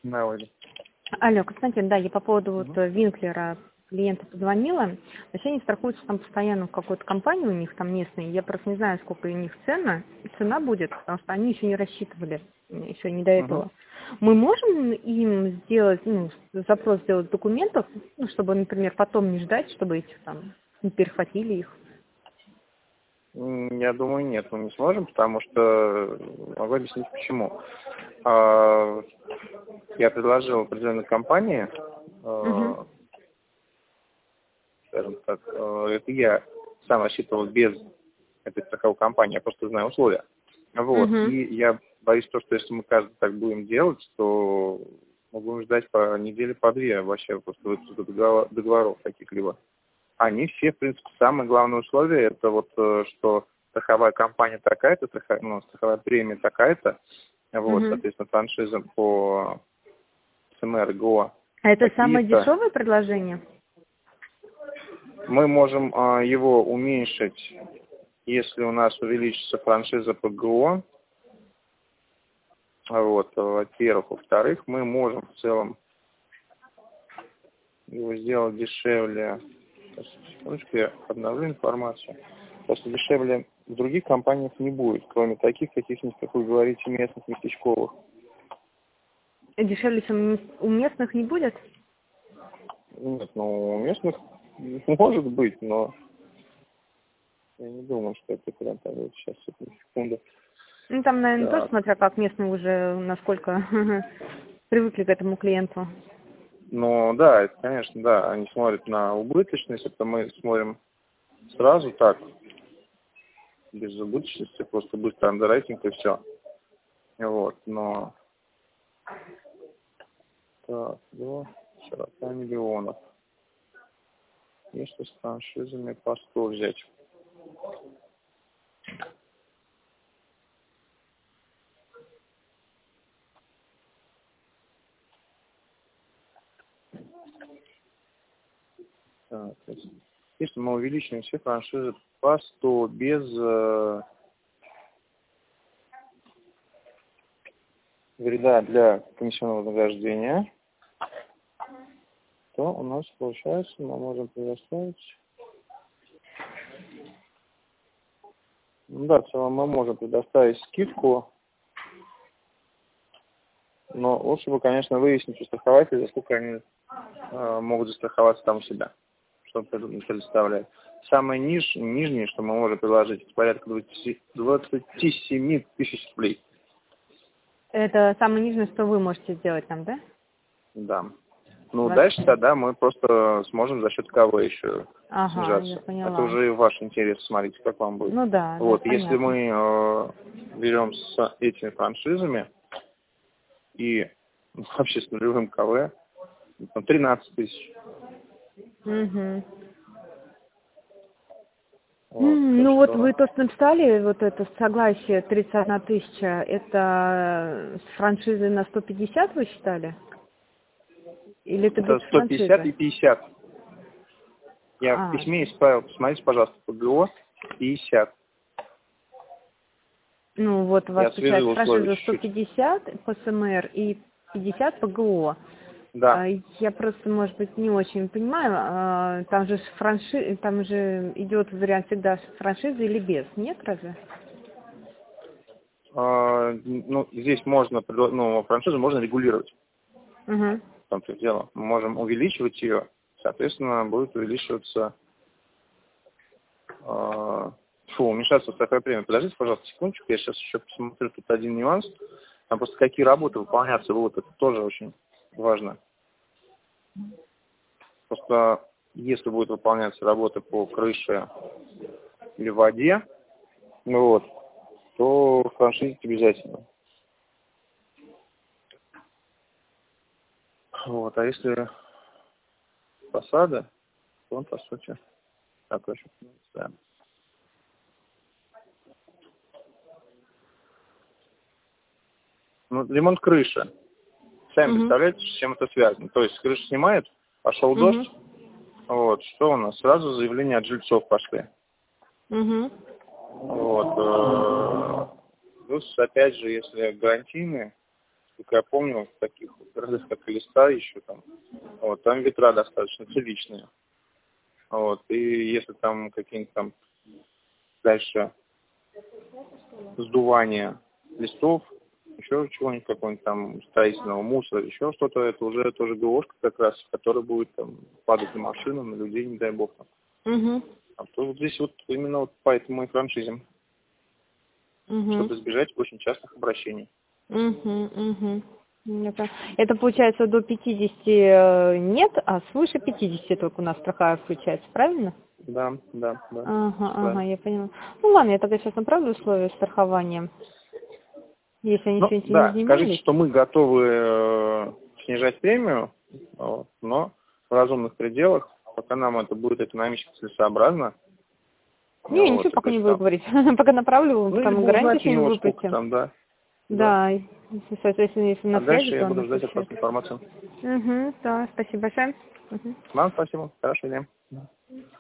Навыки. Алло, Константин, да, я по поводу вот Винклера клиента позвонила. То есть они страхуются там постоянно в какой-то компании у них там местной. Я просто не знаю, сколько у них цена будет, потому что они еще не рассчитывали, еще не до этого. Мы можем им сделать, запрос сделать документов, чтобы, например, потом не ждать, чтобы этих там не перехватили их? Я думаю, нет, мы не сможем, потому что могу объяснить почему. Я предложил определенной компании, скажем так, это я сам рассчитывал без этой страховой компании, я просто знаю условия. Вот. И я боюсь, что если мы каждый так будем делать, то мы будем ждать по неделе, по две вообще просто договоров каких-либо. Они все, в принципе, самое главное условие, это вот, что страховая компания такая-то, страховая премия такая-то, вот, соответственно, франшиза по СМР, ГО. А это самое дешевое предложение? Мы можем его уменьшить, если у нас увеличится франшиза по ГО. Вот, во-первых. Во-вторых, мы можем в целом его сделать дешевле. Сейчас, секундочку, я обновлю информацию. Просто дешевле в других компаниях не будет, кроме таких каких-нибудь, как вы говорите, местных, местечковых. Дешевле, чем у местных, не будет? Нет, у местных может быть, но я не думаю, что это прям так вот сейчас, секунду. Там, наверное, тоже смотря как местные уже, насколько привыкли к этому клиенту. Да, это, конечно, да, они смотрят на убыточность, это мы смотрим сразу так, без убыточности, просто быстро андеррайтинг и все. Вот, но... Так, до 40 миллионов. Если с франшизами по 100 взять. Так, если мы увеличиваем все франшизы по 100 без вреда для комиссионного вознаграждения, то у нас получается, мы можем предоставить... Да, в целом мы можем предоставить скидку, но лучше бы, конечно, выяснить у страхователя, за сколько они могут застраховаться там у себя, что предоставляет. Самое нижнее, что мы можем предложить, это порядка 27 тысяч рублей. Это самое нижнее, что вы можете сделать там, да? Да. Дальше тогда мы просто сможем за счет КВ еще снижаться. Я поняла. Это уже ваш интерес, смотрите, как вам будет. Да. Вот, да, если мы берем с этими франшизами и вообще с нулевым КВ, 13 тысяч. Вот вы то, что написали, вот это согласие 31 тысяча, это с франшизой на 150 вы считали? Или это без 150 франшизы? и 50. Я в письме исправил, посмотрите, пожалуйста, по ГО 50. Вот у вас получается франшиза 150 по СМР и 50 по ГО. Да. Я просто, может быть, не очень понимаю, там же там же идет вариант всегда франшизы или без, нет разве? Здесь можно, франшизу можно регулировать. В том-то дело. Мы можем увеличивать ее, соответственно, будет увеличиваться, уменьшаться страховая премия. Подождите, пожалуйста, секундочку, я сейчас еще посмотрю тут один нюанс. Там просто какие работы выполняться будут, это тоже очень важно. Просто если будет выполняться работа по крыше или воде, то франшизить обязательно. А если фасады, то он, по сути, такой же. Да. Ремонт крыши. Сами представляете, с чем это связано. То есть крышу снимают, пошел дождь, что у нас? Сразу заявления от жильцов пошли. Плюс, опять же, если гарантийные Только я помню, в таких вот городах, как Элиста еще там, вот, там ветра достаточно цивичные. Вот, и если там какие-нибудь там дальше сдувание листов, еще чего-нибудь, какого-нибудь там строительного мусора, еще что-то, это уже тоже ГОшка как раз, которая будет там падать на машину, на людей, не дай бог. А то вот здесь вот именно вот по этому и франшизе, чтобы избежать очень частых обращений. Это получается до 50 нет, а свыше 50 только у нас страховая включается, правильно? Да. Ага, я поняла. Ну ладно, я тогда сейчас направлю условия страхования. Если они еще не изменились. Скажите, что мы готовы снижать премию, вот, но в разумных пределах, пока нам это будет экономически целесообразно. Не, ничего пока не буду говорить. Пока направлю, там гарантию не выплатим. Там, да. Да, соответственно, если на связи, дальше я буду ждать от вас информацию. Да, спасибо большое. Вам спасибо. Хорошего дня.